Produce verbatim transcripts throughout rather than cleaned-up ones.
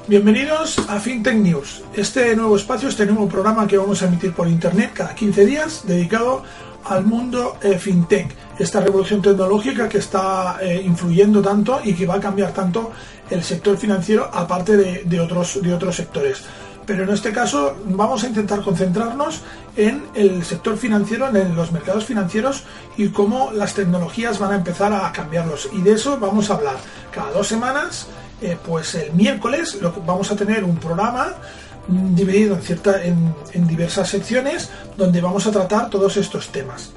Bienvenidos a FinTech News, este nuevo espacio, este nuevo programa que vamos a emitir por internet cada quince días, dedicado al mundo eh, FinTech, esta revolución tecnológica que está eh, influyendo tanto y que va a cambiar tanto el sector financiero, aparte de, de, otros, de otros sectores. Pero en este caso vamos a intentar concentrarnos en el sector financiero, en los mercados financieros y cómo las tecnologías van a empezar a cambiarlos. Y de eso vamos a hablar cada dos semanas. Eh, pues el miércoles lo que vamos a tener un programa mm, dividido en, cierta, en, en diversas secciones donde vamos a tratar todos estos temas.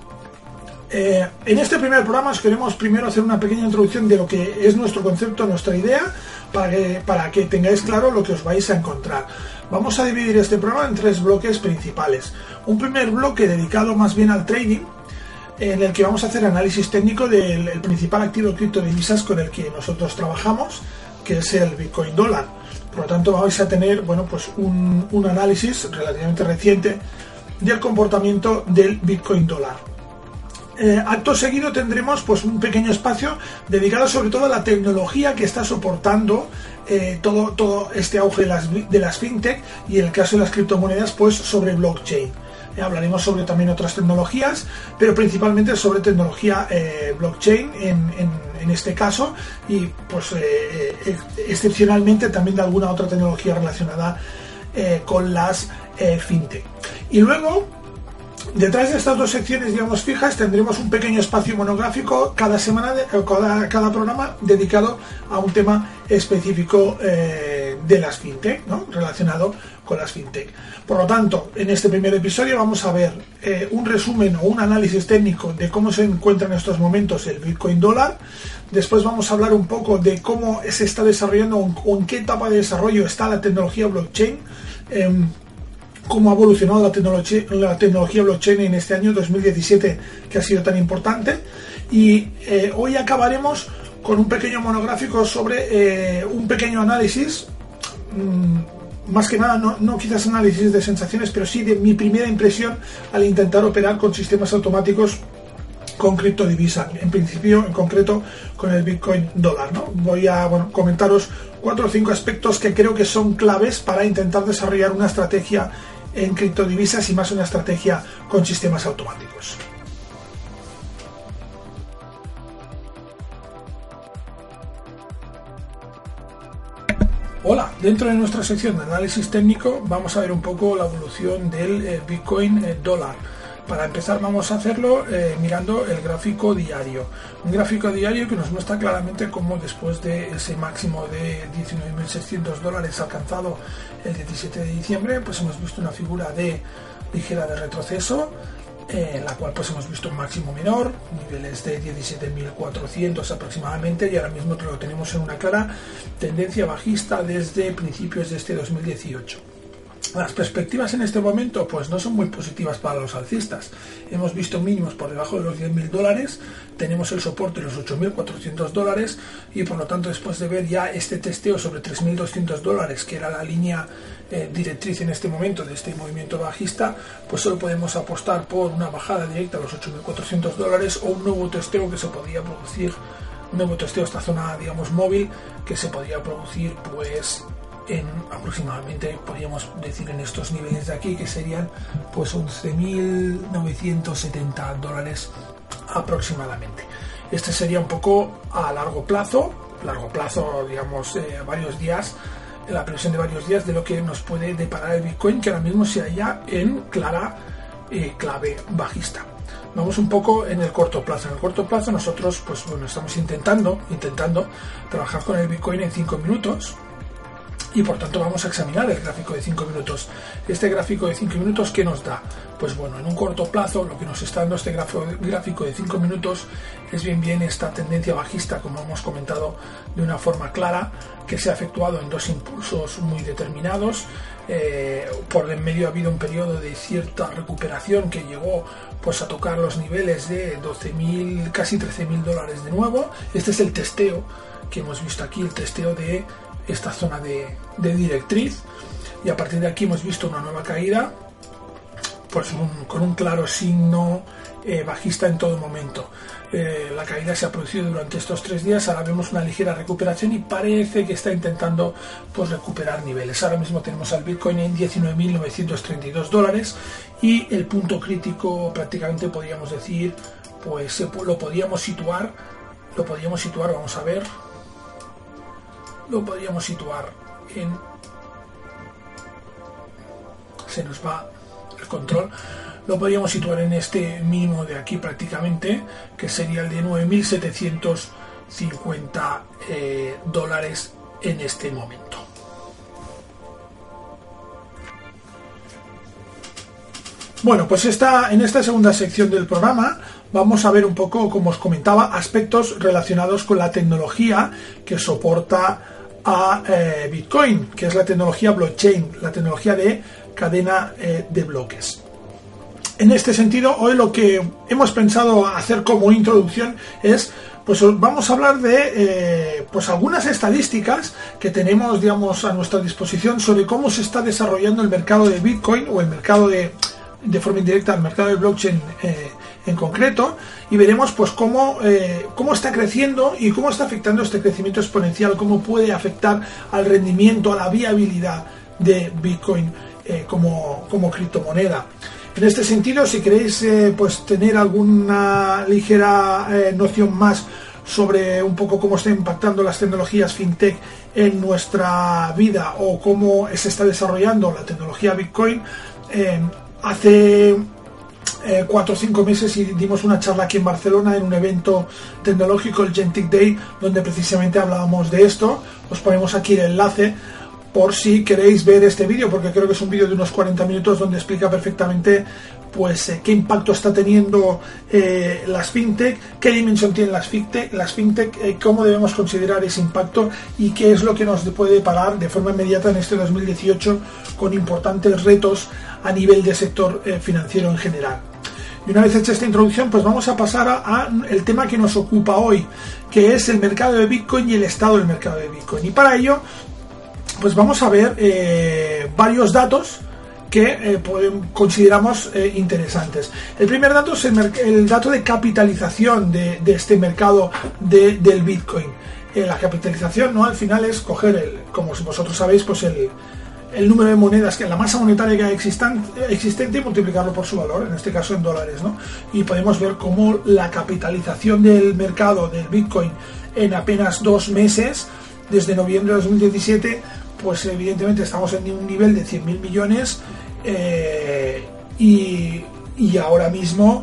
Eh, en este primer programa os queremos primero hacer una pequeña introducción de lo que es nuestro concepto, nuestra idea, para que, para que tengáis claro lo que os vais a encontrar. Vamos a dividir este programa en tres bloques principales. Un primer bloque dedicado más bien al trading, en el que vamos a hacer análisis técnico del el principal activo de criptodivisas con el que nosotros trabajamos, que es el Bitcoin dólar. Por lo tanto, vais a tener bueno, pues un, un análisis relativamente reciente del comportamiento del Bitcoin dólar. Eh, acto seguido tendremos pues un pequeño espacio dedicado sobre todo a la tecnología que está soportando eh, todo, todo este auge de las, de las fintech, y en el caso de las criptomonedas pues sobre blockchain. Eh, hablaremos sobre también otras tecnologías, pero principalmente sobre tecnología eh, blockchain en, en, en este caso, y pues eh, eh, excepcionalmente también de alguna otra tecnología relacionada eh, con las eh, fintech. Y luego, detrás de estas dos secciones, digamos, fijas, tendremos un pequeño espacio monográfico cada semana, de, cada, cada programa dedicado a un tema específico eh, de las fintech, ¿no? Relacionado con las fintech. Por lo tanto, en este primer episodio vamos a ver eh, un resumen o un análisis técnico de cómo se encuentra en estos momentos el Bitcoin dólar. Después vamos a hablar un poco de cómo se está desarrollando o en qué etapa de desarrollo está la tecnología blockchain. Eh, cómo ha evolucionado la tecnología, la tecnología blockchain en este año dos mil diecisiete, que ha sido tan importante. Y eh, hoy acabaremos con un pequeño monográfico sobre eh, un pequeño análisis, mmm, más que nada no, no quizás análisis de sensaciones, pero sí de mi primera impresión al intentar operar con sistemas automáticos con criptodivisa, en principio, en concreto, con el Bitcoin dólar, ¿no? Voy a bueno, comentaros cuatro o cinco aspectos que creo que son claves para intentar desarrollar una estrategia en criptodivisas y más una estrategia con sistemas automáticos. Hola, dentro de nuestra sección de análisis técnico vamos a ver un poco la evolución del eh, Bitcoin eh, dólar. Para empezar vamos a hacerlo eh, mirando el gráfico diario. Un gráfico diario que nos muestra claramente cómo después de ese máximo de diecinueve mil seiscientos dólares alcanzado el diecisiete de diciembre, pues hemos visto una figura de ligera de retroceso, eh, en la cual pues hemos visto un máximo menor, niveles de diecisiete mil cuatrocientos aproximadamente, y ahora mismo lo tenemos en una clara tendencia bajista desde principios de este dos mil dieciocho. Las perspectivas en este momento pues no son muy positivas para los alcistas. Hemos visto mínimos por debajo de los diez mil dólares, tenemos el soporte de los ocho mil cuatrocientos dólares, y por lo tanto, después de ver ya este testeo sobre tres mil doscientos dólares, que era la línea eh, directriz en este momento de este movimiento bajista, pues solo podemos apostar por una bajada directa a los ocho mil cuatrocientos dólares o un nuevo testeo que se podría producir, un nuevo testeo, esta zona digamos móvil, que se podría producir pues en aproximadamente, podríamos decir, en estos niveles de aquí, que serían pues once mil novecientos setenta dólares aproximadamente. Este sería un poco a largo plazo, largo plazo digamos eh, varios días, la previsión de varios días de lo que nos puede deparar el Bitcoin, que ahora mismo se halla en clara eh, clave bajista. Vamos un poco en el corto plazo. En el corto plazo nosotros pues bueno estamos intentando, intentando trabajar con el Bitcoin en cinco minutos. Y por tanto vamos a examinar el gráfico de cinco minutos. Este gráfico de cinco minutos, ¿qué nos da? Pues bueno, en un corto plazo lo que nos está dando este gráfico de cinco minutos es bien bien esta tendencia bajista, como hemos comentado de una forma clara, que se ha efectuado en dos impulsos muy determinados. Eh, por en medio ha habido un periodo de cierta recuperación que llegó pues a tocar los niveles de doce mil, casi trece mil dólares de nuevo. Este es el testeo que hemos visto aquí, el testeo de esta zona de, de directriz, y a partir de aquí hemos visto una nueva caída pues un, con un claro signo eh, bajista en todo momento. Eh, la caída se ha producido durante estos tres días, ahora vemos una ligera recuperación y parece que está intentando pues recuperar niveles. Ahora mismo tenemos al Bitcoin en diecinueve mil novecientos treinta y dos dólares y el punto crítico prácticamente podríamos decir, pues lo podríamos situar, lo podríamos situar, vamos a ver, lo podríamos situar en, se nos va el control, lo podríamos situar en este mínimo de aquí prácticamente, que sería el de nueve mil setecientos cincuenta eh, dólares en este momento. Bueno, pues esta, en esta segunda sección del programa vamos a ver un poco, como os comentaba, aspectos relacionados con la tecnología que soporta a eh, Bitcoin, que es la tecnología blockchain, la tecnología de cadena eh, de bloques. En este sentido, hoy lo que hemos pensado hacer como introducción es, pues vamos a hablar de eh, pues algunas estadísticas que tenemos, digamos, a nuestra disposición sobre cómo se está desarrollando el mercado de Bitcoin o el mercado de, de forma indirecta, el mercado de blockchain eh, en concreto, y veremos pues cómo, eh, cómo está creciendo y cómo está afectando este crecimiento exponencial, cómo puede afectar al rendimiento, a la viabilidad de Bitcoin eh, como, como criptomoneda. En este sentido, si queréis eh, pues tener alguna ligera eh, noción más sobre un poco cómo están impactando las tecnologías fintech en nuestra vida o cómo se está desarrollando la tecnología Bitcoin, eh, hace eh, cuatro o cinco meses dimos una charla aquí en Barcelona en un evento tecnológico, el Gentic Day, donde precisamente hablábamos de esto. Os ponemos aquí el enlace por si queréis ver este vídeo, porque creo que es un vídeo de unos cuarenta minutos donde explica perfectamente pues eh, qué impacto está teniendo eh, las fintech, qué dimensión tienen las fintech, las fintech eh, cómo debemos considerar ese impacto y qué es lo que nos puede parar de forma inmediata en este dos mil dieciocho con importantes retos a nivel de sector eh, financiero en general. Y una vez hecha esta introducción, pues vamos a pasar a, a el tema que nos ocupa hoy, que es el mercado de Bitcoin y el estado del mercado de Bitcoin. Y para ello, pues vamos a ver eh, varios datos que eh, podemos, consideramos eh, interesantes. El primer dato es el, el dato de capitalización de, de este mercado de, del Bitcoin. Eh, la capitalización, ¿no? Al final es coger, el, como vosotros sabéis, pues el, el número de monedas, que la masa monetaria que hay existente, existente y multiplicarlo por su valor, en este caso en dólares, ¿no? Y podemos ver cómo la capitalización del mercado del Bitcoin en apenas dos meses, desde noviembre de dos mil diecisiete, pues evidentemente estamos en un nivel de cien mil millones eh, y, y ahora mismo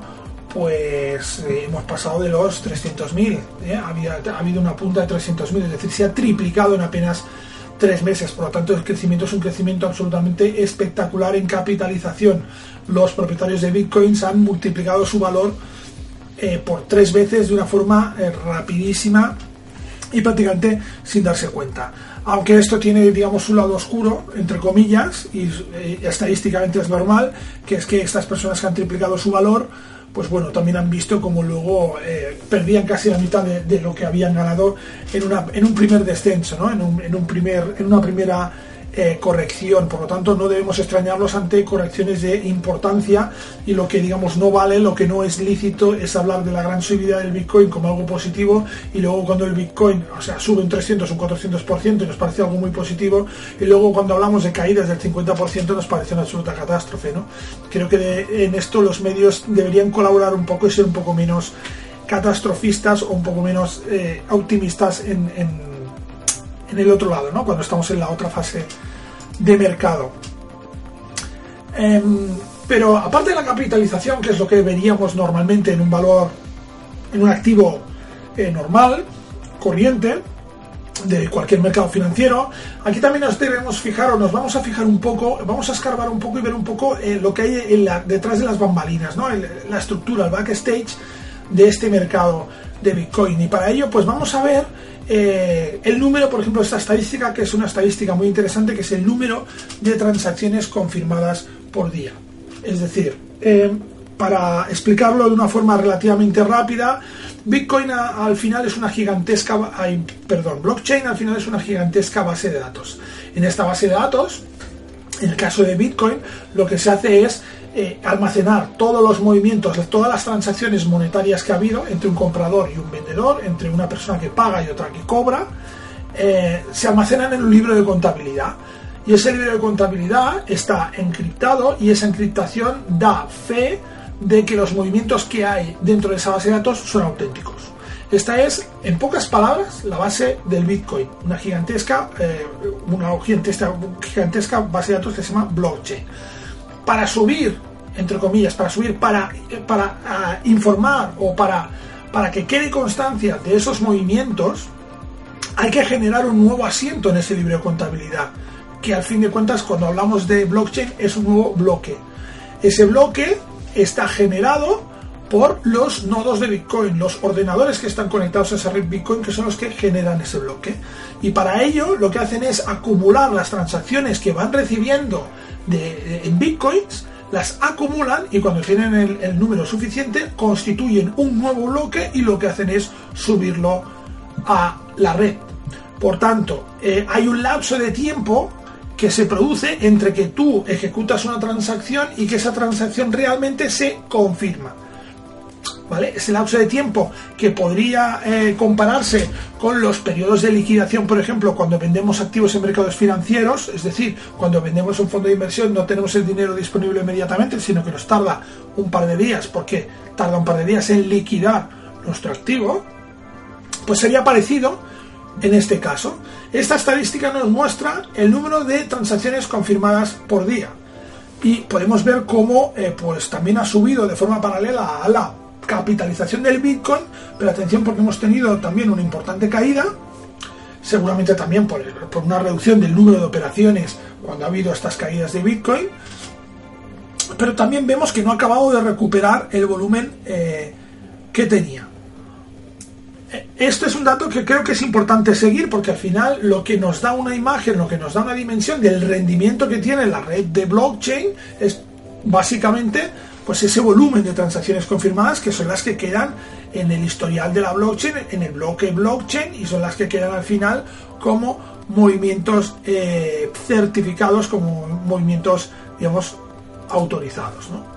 pues eh, hemos pasado de los trescientos mil, ¿eh? ha, habido, ha habido una punta de trescientos mil, es decir, se ha triplicado en apenas tres meses, por lo tanto el crecimiento es un crecimiento absolutamente espectacular en capitalización. Los propietarios de Bitcoins han multiplicado su valor eh, por tres veces de una forma eh, rapidísima y prácticamente sin darse cuenta. Aunque esto tiene, digamos, un lado oscuro, entre comillas, y eh, estadísticamente es normal, que es que estas personas que han triplicado su valor, pues bueno, también han visto como luego eh, perdían casi la mitad de, de lo que habían ganado en, una, en un primer descenso, ¿no? en, un, en, un primer, en una primera eh, corrección. Por lo tanto, no debemos extrañarlos ante correcciones de importancia, y lo que, digamos, no vale, lo que no es lícito es hablar de la gran subida del Bitcoin como algo positivo, y luego cuando el Bitcoin, o sea, sube un trescientos, un cuatrocientos por ciento y nos parece algo muy positivo, y luego cuando hablamos de caídas del cincuenta por ciento nos parece una absoluta catástrofe, ¿no? Creo que de, en esto los medios deberían colaborar un poco y ser un poco menos catastrofistas o un poco menos eh, optimistas en, en, en el otro lado, ¿no? Cuando estamos en la otra fase de mercado. Eh, pero aparte de la capitalización, que es lo que veríamos normalmente en un valor, en un activo eh, normal, corriente, de cualquier mercado financiero, aquí también nos debemos fijar, o nos vamos a fijar un poco, vamos a escarbar un poco y ver un poco eh, lo que hay en la, detrás de las bambalinas, ¿no? El, la estructura, el backstage de este mercado de Bitcoin. Y para ello, pues vamos a ver eh, el número, por ejemplo, esta estadística, que es una estadística muy interesante, que es el número de transacciones confirmadas por día. Es decir, eh, para explicarlo de una forma relativamente rápida, Bitcoin a, al final es una gigantesca, ay, perdón, blockchain al final es una gigantesca base de datos. En esta base de datos, en el caso de Bitcoin, lo que se hace es eh, almacenar todos los movimientos, todas las transacciones monetarias que ha habido entre un comprador y un vendedor, entre una persona que paga y otra que cobra, eh, se almacenan en un libro de contabilidad. Y ese libro de contabilidad está encriptado y esa encriptación da fe de que los movimientos que hay dentro de esa base de datos son auténticos. Esta es, en pocas palabras, la base del Bitcoin, una gigantesca, eh, una gigantesca, gigantesca base de datos que se llama blockchain. Para subir, entre comillas, para subir, para, para uh, informar o para, para que quede constancia de esos movimientos, hay que generar un nuevo asiento en ese libro de contabilidad, que al fin de cuentas, cuando hablamos de blockchain, es un nuevo bloque. Ese bloque está generado por los nodos de Bitcoin, los ordenadores que están conectados a esa red Bitcoin, que son los que generan ese bloque. Y para ello lo que hacen es acumular las transacciones que van recibiendo de, de, en Bitcoins, las acumulan y cuando tienen el, el número suficiente constituyen un nuevo bloque y lo que hacen es subirlo a la red. Por tanto, eh, hay un lapso de tiempo que se produce entre que tú ejecutas una transacción y que esa transacción realmente se confirma. ¿Vale? Ese lapso de tiempo que podría eh, compararse con los periodos de liquidación, por ejemplo, cuando vendemos activos en mercados financieros, es decir, cuando vendemos un fondo de inversión no tenemos el dinero disponible inmediatamente, sino que nos tarda un par de días, porque tarda un par de días en liquidar nuestro activo, pues sería parecido en este caso. Esta estadística nos muestra el número de transacciones confirmadas por día y podemos ver cómo eh, pues también ha subido de forma paralela a la capitalización del Bitcoin, pero atención porque hemos tenido también una importante caída, seguramente también por, por una reducción del número de operaciones cuando ha habido estas caídas de Bitcoin, pero también vemos que no ha acabado de recuperar el volumen eh, que tenía. Esto es un dato que creo que es importante seguir porque al final lo que nos da una imagen, lo que nos da una dimensión del rendimiento que tiene la red de blockchain es básicamente pues ese volumen de transacciones confirmadas que son las que quedan en el historial de la blockchain, en el bloque blockchain, y son las que quedan al final como movimientos eh, certificados, como movimientos, digamos, autorizados, ¿no?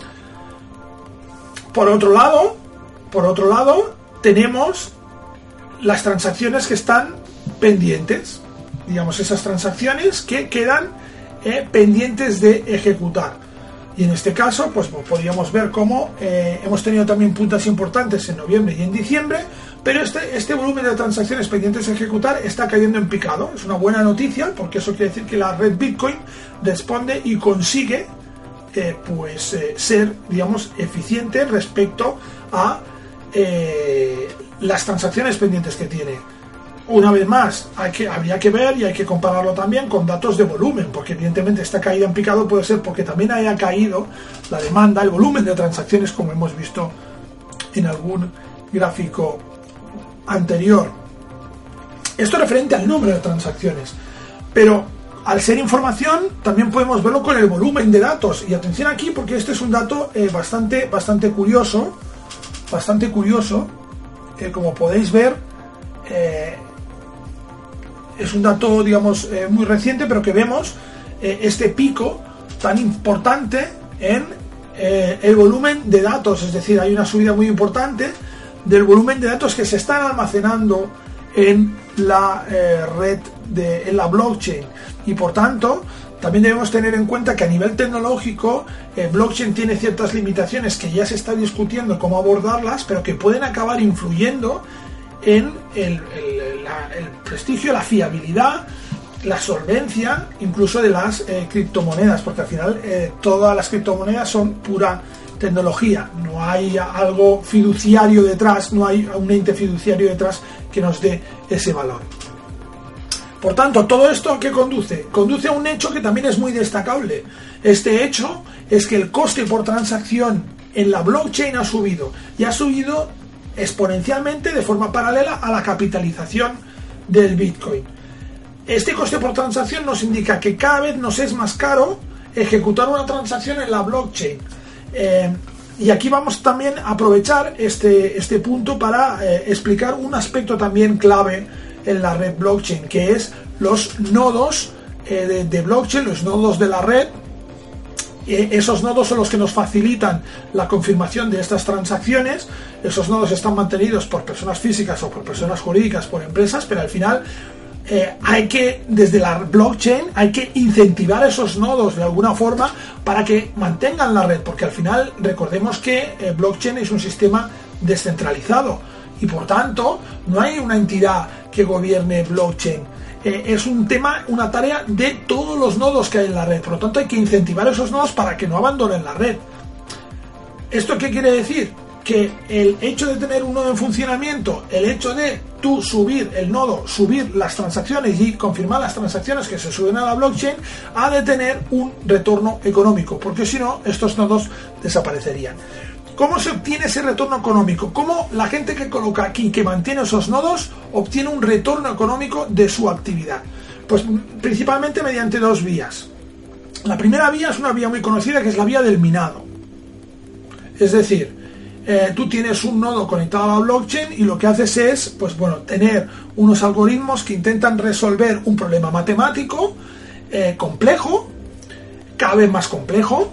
Por otro lado, por otro lado, tenemos las transacciones que están pendientes, digamos, esas transacciones que quedan eh, pendientes de ejecutar. Y en este caso, pues podríamos ver cómo eh, hemos tenido también puntas importantes en noviembre y en diciembre, pero este, este volumen de transacciones pendientes de ejecutar está cayendo en picado. Es una buena noticia, porque eso quiere decir que la red Bitcoin responde y consigue eh, pues eh, ser, digamos, eficiente respecto a eh, las transacciones pendientes que tiene. Una vez más, hay que, habría que ver y hay que compararlo también con datos de volumen, porque evidentemente esta caída en picado puede ser porque también haya caído la demanda, el volumen de transacciones, como hemos visto en algún gráfico anterior. Esto es referente al número de transacciones, pero al ser información también podemos verlo con el volumen de datos. Y atención aquí, porque este es un dato eh, bastante, bastante curioso, bastante curioso, eh, como podéis ver. Eh, es un dato, digamos, eh, muy reciente, pero que vemos eh, este pico tan importante en eh, el volumen de datos, es decir, hay una subida muy importante del volumen de datos que se están almacenando en la eh, red, de, en la blockchain, y por tanto también debemos tener en cuenta que a nivel tecnológico eh, blockchain tiene ciertas limitaciones que ya se está discutiendo cómo abordarlas, pero que pueden acabar influyendo en el, el, la, el prestigio, la fiabilidad, la solvencia incluso de las eh, criptomonedas, porque al final eh, todas las criptomonedas son pura tecnología, no hay algo fiduciario detrás, no hay un ente fiduciario detrás que nos dé ese valor. Por tanto, todo esto ¿a qué conduce? Conduce a un hecho que también es muy destacable. Este hecho es que el coste por transacción en la blockchain ha subido, y ha subido exponencialmente de forma paralela a la capitalización del Bitcoin. Este coste por transacción nos indica que cada vez nos es más caro ejecutar una transacción en la blockchain. Eh, y aquí vamos también a aprovechar este, este punto para eh, explicar un aspecto también clave en la red blockchain, que es los nodos eh, de, de blockchain, los nodos de la red, eh, esos nodos son los que nos facilitan la confirmación de estas transacciones. Esos nodos están mantenidos por personas físicas o por personas jurídicas, por empresas, pero al final eh, hay que, desde la blockchain, hay que incentivar esos nodos de alguna forma para que mantengan la red, porque al final recordemos que eh, blockchain es un sistema descentralizado y por tanto no hay una entidad que gobierne blockchain. Eh, es un tema, una tarea de todos los nodos que hay en la red, por lo tanto hay que incentivar a esos nodos para que no abandonen la red. ¿Esto qué quiere decir? Que el hecho de tener un nodo en funcionamiento, el hecho de tú subir el nodo, subir las transacciones y confirmar las transacciones que se suben a la blockchain, ha de tener un retorno económico, porque si no, estos nodos desaparecerían. ¿Cómo se obtiene ese retorno económico? ¿Cómo la gente que coloca aquí, que mantiene esos nodos, obtiene un retorno económico de su actividad? Pues principalmente mediante dos vías. La primera vía es una vía muy conocida, que es la vía del minado. Es decir, Eh, tú tienes un nodo conectado a la blockchain y lo que haces es, pues bueno, tener unos algoritmos que intentan resolver un problema matemático eh, complejo, cada vez más complejo,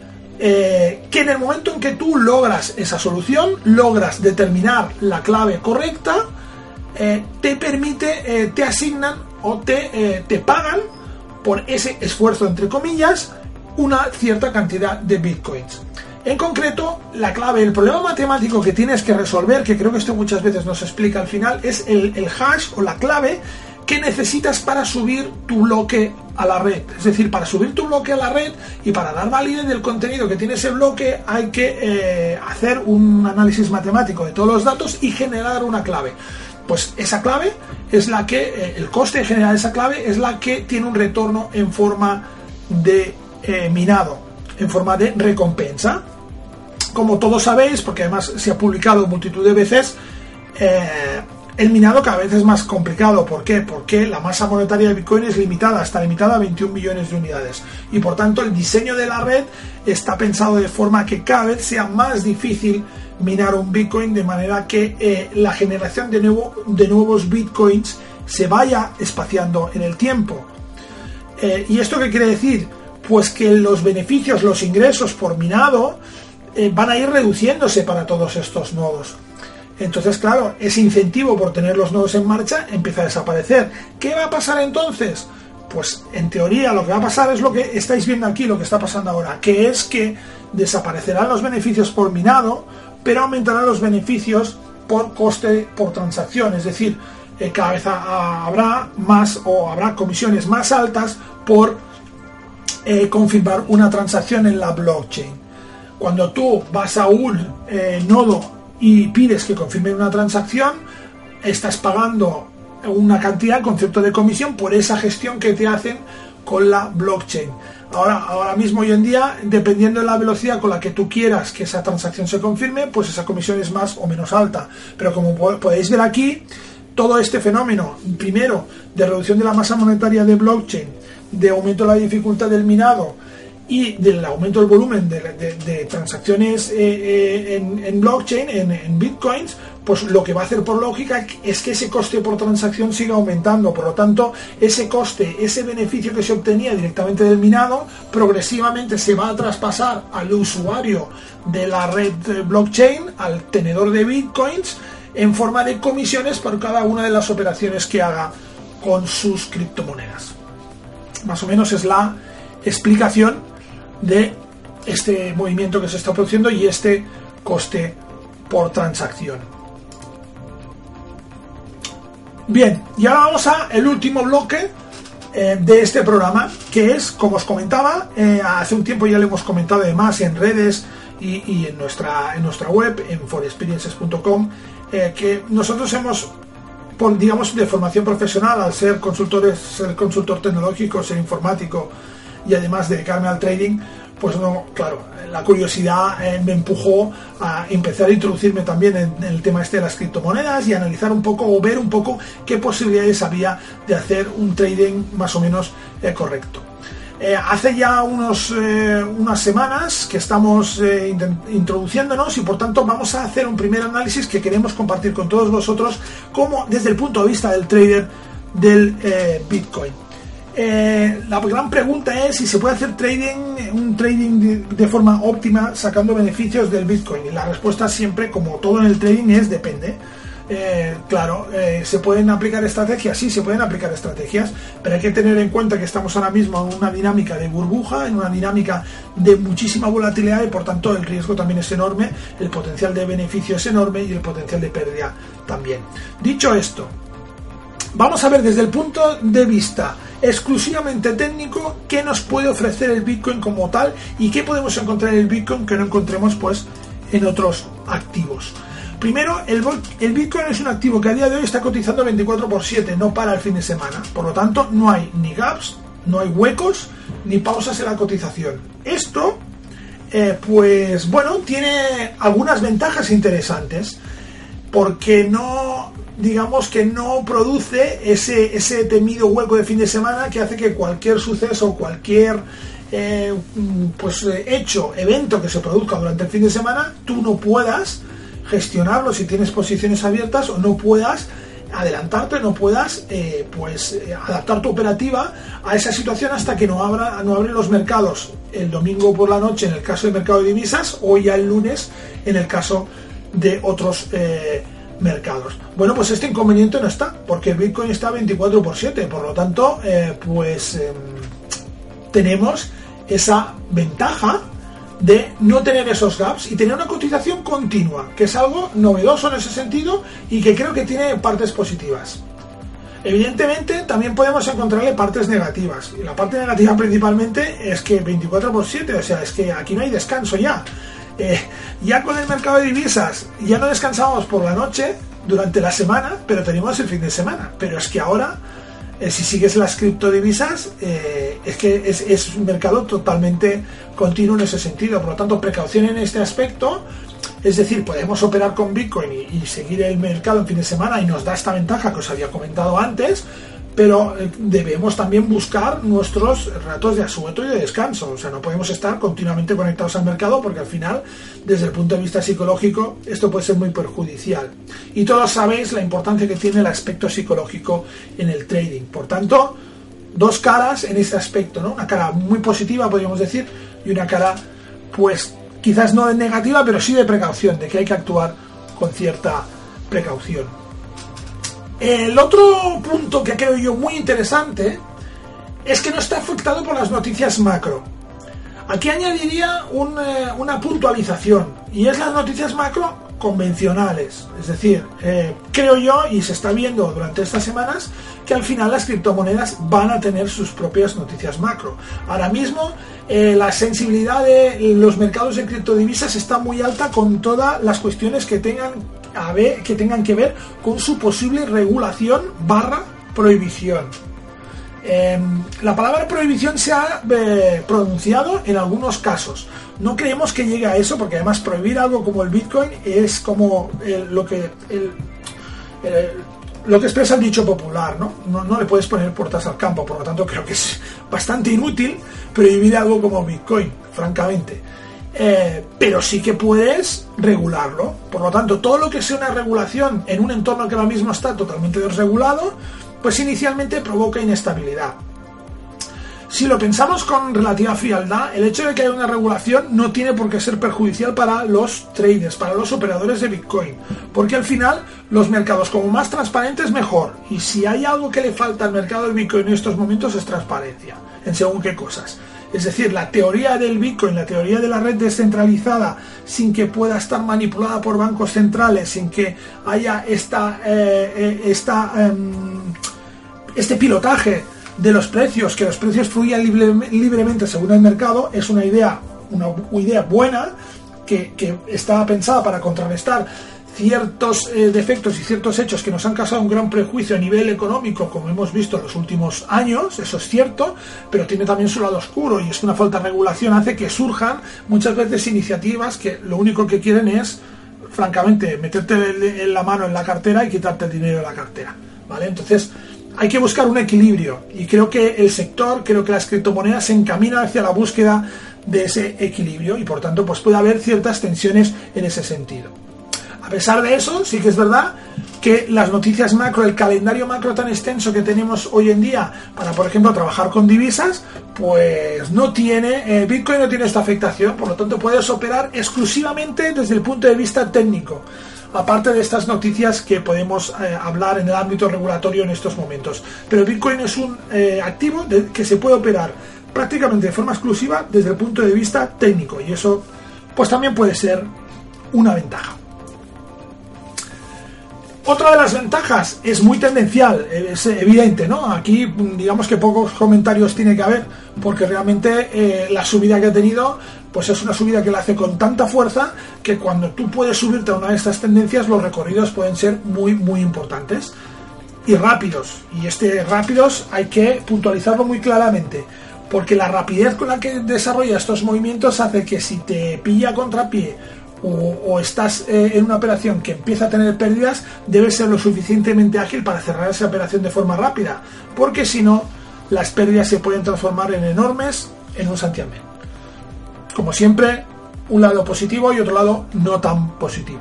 eh, que en el momento en que tú logras esa solución, logras determinar la clave correcta, eh, te permite, eh, te asignan o te, eh, te pagan por ese esfuerzo, entre comillas, una cierta cantidad de bitcoins. En concreto, la clave, el problema matemático que tienes que resolver, que creo que esto muchas veces no se explica al final, es el, el hash o la clave que necesitas para subir tu bloque a la red. Es decir, para subir tu bloque a la red y para dar validez del contenido que tiene ese bloque, hay que eh, hacer un análisis matemático de todos los datos y generar una clave. Pues esa clave es la que, eh, el coste de generar esa clave es la que tiene un retorno en forma de eh, minado, en forma de recompensa. Como todos sabéis, porque además se ha publicado multitud de veces, eh, el minado cada vez es más complicado. ¿Por qué? Porque la masa monetaria de Bitcoin es limitada, está limitada a veintiún millones de unidades. Y por tanto el diseño de la red está pensado de forma que cada vez sea más difícil minar un Bitcoin, de manera que eh, la generación de, nuevo, de nuevos Bitcoins se vaya espaciando en el tiempo. Eh, ¿Y esto qué quiere decir? Pues que los beneficios, los ingresos por minado eh, van a ir reduciéndose para todos estos nodos. Entonces, claro, ese incentivo por tener los nodos en marcha empieza a desaparecer. ¿Qué va a pasar entonces? Pues en teoría lo que va a pasar es lo que estáis viendo aquí, lo que está pasando ahora, que es que desaparecerán los beneficios por minado, pero aumentarán los beneficios por coste por transacción. Es decir, eh, cada vez a, habrá más o habrá comisiones más altas por eh, confirmar una transacción en la blockchain. Cuando tú vas a un eh, nodo y pides que confirme una transacción, estás pagando una cantidad, concepto de comisión, por esa gestión que te hacen con la blockchain. Ahora, ahora mismo, hoy en día, dependiendo de la velocidad con la que tú quieras que esa transacción se confirme, pues esa comisión es más o menos alta. Pero como podéis ver aquí, todo este fenómeno, primero, de reducción de la masa monetaria de blockchain, de aumento de la dificultad del minado y del aumento del volumen de, de, de transacciones eh, eh, en, en blockchain, en, en bitcoins, pues lo que va a hacer por lógica es que ese coste por transacción siga aumentando. Por lo tanto, ese coste, ese beneficio que se obtenía directamente del minado, progresivamente se va a traspasar al usuario de la red blockchain, al tenedor de bitcoins, en forma de comisiones por cada una de las operaciones que haga con sus criptomonedas. Más o menos es la explicación de este movimiento que se está produciendo y este coste por transacción. Bien, y ahora vamos a el último bloque eh, de este programa, que es, como os comentaba, eh, hace un tiempo ya lo hemos comentado además en redes y, y en nuestra en nuestra web, en for experiences punto com, eh, que nosotros hemos, por, digamos, de formación profesional, al ser consultores, ser consultor tecnológico, ser informático y además dedicarme al trading, pues no, claro, la curiosidad eh, me empujó a empezar a introducirme también en, en el tema este de las criptomonedas y analizar un poco o ver un poco qué posibilidades había de hacer un trading más o menos eh, correcto. Eh, hace ya unos, eh, unas semanas que estamos eh, introduciéndonos y por tanto vamos a hacer un primer análisis que queremos compartir con todos vosotros como desde el punto de vista del trader del eh, Bitcoin. Eh, la gran pregunta es si se puede hacer trading, un trading de, de forma óptima sacando beneficios del Bitcoin. Y la respuesta siempre, como todo en el trading, es depende. Eh, claro, eh, ¿se pueden aplicar estrategias? Sí, se pueden aplicar estrategias, pero hay que tener en cuenta que estamos ahora mismo en una dinámica de burbuja, en una dinámica de muchísima volatilidad y por tanto el riesgo también es enorme, el potencial de beneficio es enorme y el potencial de pérdida también. Dicho esto, vamos a ver desde el punto de vista exclusivamente técnico qué nos puede ofrecer el Bitcoin como tal y qué podemos encontrar en el Bitcoin que no encontremos pues en otros activos. Primero, el, el Bitcoin es un activo que a día de hoy está cotizando veinticuatro por siete, no para el fin de semana. Por lo tanto, no hay ni gaps, no hay huecos, ni pausas en la cotización. Esto, eh, pues bueno, tiene algunas ventajas interesantes, porque no, digamos que no produce ese, ese temido hueco de fin de semana que hace que cualquier suceso, cualquier eh, pues, hecho, evento que se produzca durante el fin de semana, tú no puedas gestionarlo si tienes posiciones abiertas o no puedas adelantarte, no puedas eh, pues eh, adaptar tu operativa a esa situación hasta que no abra, no abren los mercados el domingo por la noche en el caso del mercado de divisas o ya el lunes en el caso de otros eh, mercados. Bueno, pues este inconveniente no está porque el Bitcoin está veinticuatro por siete, por lo tanto eh, pues eh, tenemos esa ventaja de no tener esos gaps y tener una cotización continua, que es algo novedoso en ese sentido y que creo que tiene partes positivas. Evidentemente también podemos encontrarle partes negativas, y la parte negativa principalmente es que veinticuatro por siete, o sea, es que aquí no hay descanso ya. Eh, ya con el mercado de divisas ya no descansamos por la noche durante la semana, pero tenemos el fin de semana, pero es que ahora Eh, si sigues las criptodivisas, eh, es que es, es un mercado totalmente continuo en ese sentido. Por lo tanto, precaución en este aspecto. Es decir, podemos operar con Bitcoin y, y seguir el mercado en fin de semana y nos da esta ventaja que os había comentado antes, pero eh, debemos también buscar nuestros ratos de asueto y de descanso. O sea, no podemos estar continuamente conectados al mercado porque al final, desde el punto de vista psicológico, esto puede ser muy perjudicial. Y todos sabéis la importancia que tiene el aspecto psicológico en el trading. Por tanto, dos caras en este aspecto, ¿no? Una cara muy positiva, podríamos decir, y una cara, pues, quizás no de negativa, pero sí de precaución, de que hay que actuar con cierta precaución. El otro punto que creo yo muy interesante es que no está afectado por las noticias macro. Aquí añadiría un, eh, una puntualización, y es las noticias macro convencionales. Es decir, eh, creo yo, y se está viendo durante estas semanas, que al final las criptomonedas van a tener sus propias noticias macro. Ahora mismo eh, la sensibilidad de los mercados de criptodivisas está muy alta con todas las cuestiones que tengan a ver, que tengan que ver con su posible regulación barra prohibición. Eh, la palabra prohibición se ha eh, pronunciado en algunos casos. No creemos que llegue a eso, porque además prohibir algo como el Bitcoin es como el, lo que el, el, lo que expresa el dicho popular, ¿no? ¿no? No le puedes poner puertas al campo, por lo tanto creo que es bastante inútil prohibir algo como Bitcoin, francamente. Eh, pero sí que puedes regularlo. Por lo tanto, todo lo que sea una regulación en un entorno que ahora mismo está totalmente desregulado, pues inicialmente provoca inestabilidad. Si lo pensamos con relativa frialdad, el hecho de que haya una regulación no tiene por qué ser perjudicial para los traders, para los operadores de Bitcoin, porque al final los mercados como más transparentes mejor, y si hay algo que le falta al mercado del Bitcoin en estos momentos es transparencia, en según qué cosas. Es decir, la teoría del Bitcoin, la teoría de la red descentralizada, sin que pueda estar manipulada por bancos centrales, sin que haya esta, eh, esta, eh, este pilotaje de los precios, que los precios fluyan libre, libremente según el mercado, es una idea, una idea buena que, que está pensada para contrarrestar ciertos eh, defectos y ciertos hechos que nos han causado un gran prejuicio a nivel económico, como hemos visto en los últimos años. Eso es cierto, pero tiene también su lado oscuro, y es que una falta de regulación hace que surjan muchas veces iniciativas que lo único que quieren es, francamente, meterte la mano en la cartera y quitarte el dinero de la cartera, ¿vale? Entonces hay que buscar un equilibrio, y creo que el sector, creo que las criptomonedas se encaminan hacia la búsqueda de ese equilibrio, y por tanto pues puede haber ciertas tensiones en ese sentido. A pesar de eso, sí que es verdad que las noticias macro, el calendario macro tan extenso que tenemos hoy en día para, por ejemplo, trabajar con divisas, pues no tiene, eh, Bitcoin no tiene esta afectación, por lo tanto puedes operar exclusivamente desde el punto de vista técnico, aparte de estas noticias que podemos eh, hablar en el ámbito regulatorio en estos momentos. Pero Bitcoin es un eh, activo de, que se puede operar prácticamente de forma exclusiva desde el punto de vista técnico, y eso pues también puede ser una ventaja. Otra de las ventajas es muy tendencial, es evidente, ¿no? Aquí digamos que pocos comentarios tiene que haber, porque realmente eh, la subida que ha tenido pues es una subida que la hace con tanta fuerza que cuando tú puedes subirte a una de estas tendencias, los recorridos pueden ser muy muy importantes y rápidos. Y este rápidos hay que puntualizarlo muy claramente, porque la rapidez con la que desarrolla estos movimientos hace que si te pilla a contrapié O, o estás eh, en una operación que empieza a tener pérdidas, debes ser lo suficientemente ágil para cerrar esa operación de forma rápida, porque si no, las pérdidas se pueden transformar en enormes en un santiamén. Como siempre, un lado positivo y otro lado no tan positivo.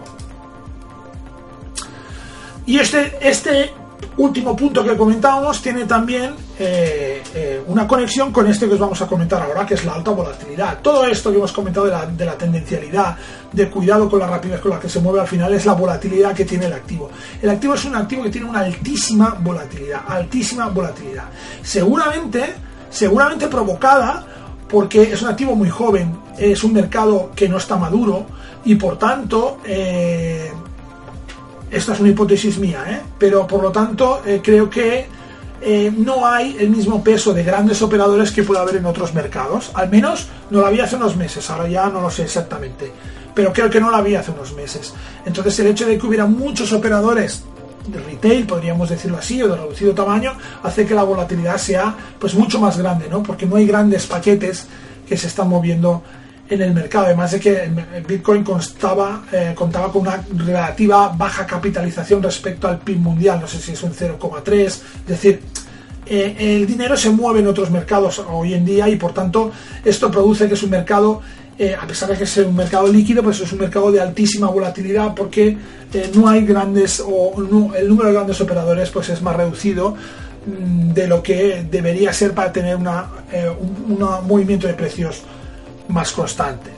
Y este, este último punto que comentábamos tiene también eh, eh, una conexión con este que os vamos a comentar ahora, que es la alta volatilidad. Todo esto que hemos comentado de la, de la tendencialidad, de cuidado con la rapidez con la que se mueve, al final es la volatilidad que tiene el activo. El activo es un activo que tiene una altísima volatilidad, altísima volatilidad. Seguramente, seguramente provocada porque es un activo muy joven, es un mercado que no está maduro y por tanto... Eh, esta es una hipótesis mía, ¿eh? Pero por lo tanto eh, creo que eh, no hay el mismo peso de grandes operadores que puede haber en otros mercados. Al menos no lo había hace unos meses, ahora ya no lo sé exactamente, pero creo que no lo había hace unos meses. Entonces el hecho de que hubiera muchos operadores de retail, podríamos decirlo así, o de reducido tamaño, hace que la volatilidad sea pues mucho más grande, ¿no? Porque no hay grandes paquetes que se están moviendo en el mercado, además de que el Bitcoin constaba, eh, contaba con una relativa baja capitalización respecto al P I B mundial, no sé si es un cero coma tres, es decir, eh, el dinero se mueve en otros mercados hoy en día y por tanto esto produce que es un mercado, eh, a pesar de que es un mercado líquido, pues es un mercado de altísima volatilidad porque eh, no hay grandes, o no, el número de grandes operadores pues es más reducido mmm, de lo que debería ser para tener una, eh, un, un movimiento de precios más constante.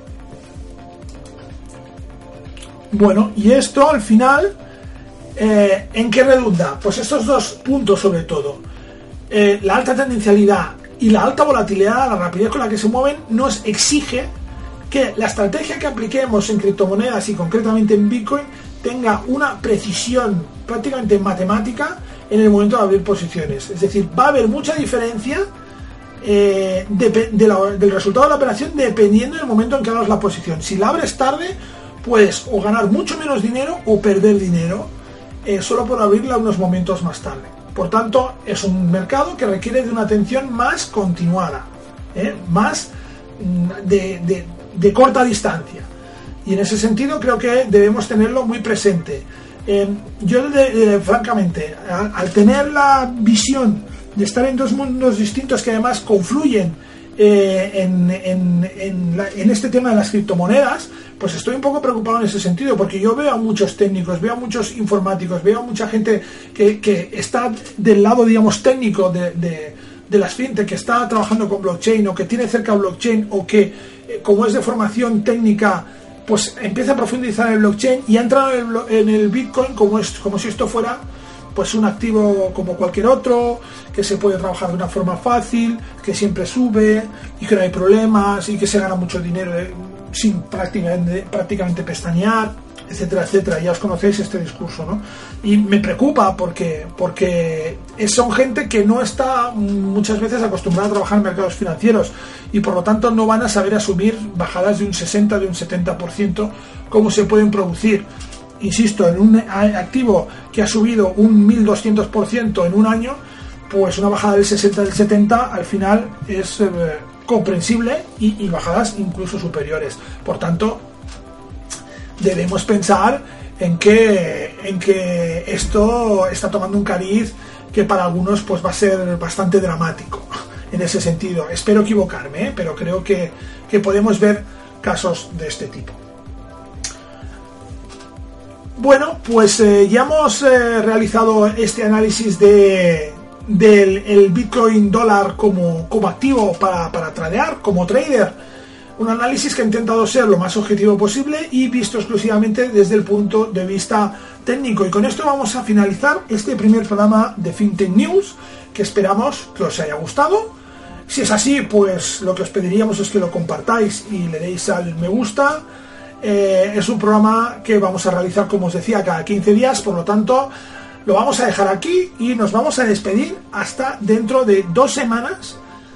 Bueno, y esto al final eh, ¿en qué redunda? Pues estos dos puntos sobre todo, eh, la alta tendencialidad y la alta volatilidad, la rapidez con la que se mueven, nos exige que la estrategia que apliquemos en criptomonedas y concretamente en Bitcoin tenga una precisión prácticamente matemática en el momento de abrir posiciones. Es decir, va a haber mucha diferencia Eh, de, de la, del resultado de la operación dependiendo del momento en que abras la posición. Si la abres tarde, puedes o ganar mucho menos dinero o perder dinero eh, solo por abrirla unos momentos más tarde. Por tanto, es un mercado que requiere de una atención más continuada, eh, más de, de, de corta distancia, y en ese sentido creo que debemos tenerlo muy presente. Eh, yo de, de, francamente al, al tener la visión de estar en dos mundos distintos que además confluyen eh, en, en, en, la, en este tema de las criptomonedas, pues estoy un poco preocupado en ese sentido, porque yo veo a muchos técnicos, veo a muchos informáticos, veo a mucha gente que, que está del lado, digamos, técnico de, de, de las fintech, que está trabajando con blockchain o que tiene cerca blockchain o que, eh, como es de formación técnica, pues empieza a profundizar en el blockchain y ha entrado en el, en el Bitcoin como, es, como si esto fuera pues un activo como cualquier otro, que se puede trabajar de una forma fácil, que siempre sube y que no hay problemas y que se gana mucho dinero sin prácticamente, prácticamente pestañear, etcétera, etcétera. Ya os conocéis este discurso, ¿no? Y me preocupa porque, porque son gente que no está muchas veces acostumbrada a trabajar en mercados financieros y por lo tanto no van a saber asumir bajadas de un sesenta, de un setenta por ciento como se pueden producir. Insisto, en un activo que ha subido un mil doscientos por ciento en un año, pues una bajada del sesenta, del setenta al final es eh, comprensible y, y bajadas incluso superiores. Por tanto, debemos pensar en que, en que esto está tomando un cariz que para algunos pues va a ser bastante dramático en ese sentido. Espero equivocarme, ¿eh? Pero creo que, que podemos ver casos de este tipo. Bueno, pues eh, ya hemos eh, realizado este análisis de del el Bitcoin dólar como, como activo para, para tradear, como trader. Un análisis que ha intentado ser lo más objetivo posible y visto exclusivamente desde el punto de vista técnico. Y con esto vamos a finalizar este primer programa de FinTech News, que esperamos que os haya gustado. Si es así, pues lo que os pediríamos es que lo compartáis y le deis al me gusta. Eh, es un programa que vamos a realizar, como os decía, cada quince días, por lo tanto lo vamos a dejar aquí y nos vamos a despedir hasta dentro de dos semanas,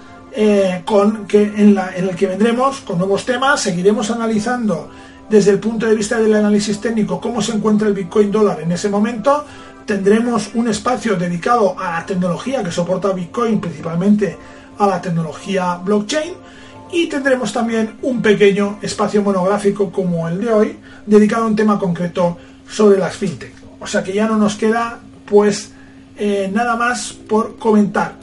eh, con que en, la, en el que vendremos con nuevos temas. Seguiremos analizando desde el punto de vista del análisis técnico cómo se encuentra el Bitcoin dólar en ese momento. Tendremos un espacio dedicado a la tecnología que soporta Bitcoin, principalmente a la tecnología blockchain, y tendremos también un pequeño espacio monográfico como el de hoy, dedicado a un tema concreto sobre las fintech. O sea que ya no nos queda pues eh, nada más por comentar.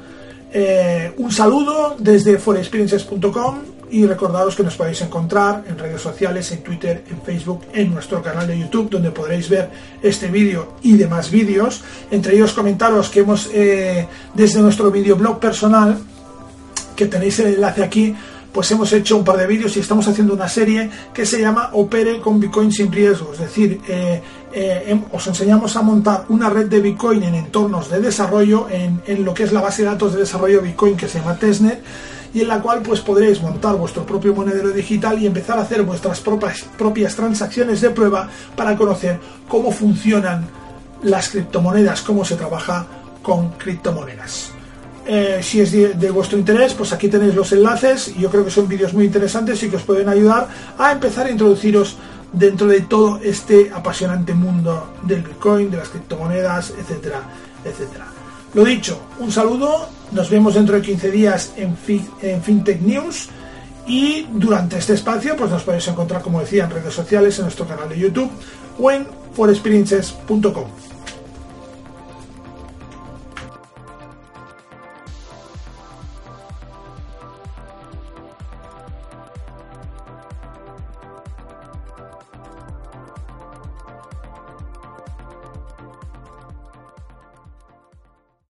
Eh, un saludo desde for experiences punto com y recordaros que nos podéis encontrar en redes sociales, en Twitter, en Facebook, en nuestro canal de YouTube, donde podréis ver este vídeo y demás vídeos. Entre ellos comentaros que hemos eh, desde nuestro videoblog personal, que tenéis el enlace aquí, pues hemos hecho un par de vídeos y estamos haciendo una serie que se llama Opere con Bitcoin sin riesgo. Es decir, eh, eh, os enseñamos a montar una red de Bitcoin en entornos de desarrollo, en, en lo que es la base de datos de desarrollo de Bitcoin que se llama testnet, y en la cual pues podréis montar vuestro propio monedero digital y empezar a hacer vuestras propias, propias transacciones de prueba para conocer cómo funcionan las criptomonedas, cómo se trabaja con criptomonedas. Eh, si es de, de vuestro interés, pues aquí tenéis los enlaces y yo creo que son vídeos muy interesantes y que os pueden ayudar a empezar a introduciros dentro de todo este apasionante mundo del Bitcoin, de las criptomonedas, etcétera, etcétera. Lo dicho, un saludo, nos vemos dentro de quince días en, Fi, en FinTech News, y durante este espacio pues nos podéis encontrar, como decía, en redes sociales, en nuestro canal de YouTube o en for experiences punto com.